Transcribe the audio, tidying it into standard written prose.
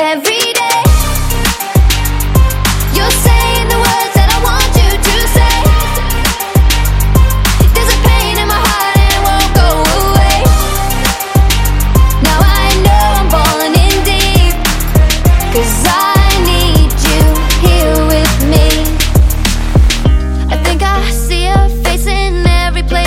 every day. You're saying the words that I want you to say. There's a pain in my heart and it won't go away. Now I know I'm falling in deep, 'cause I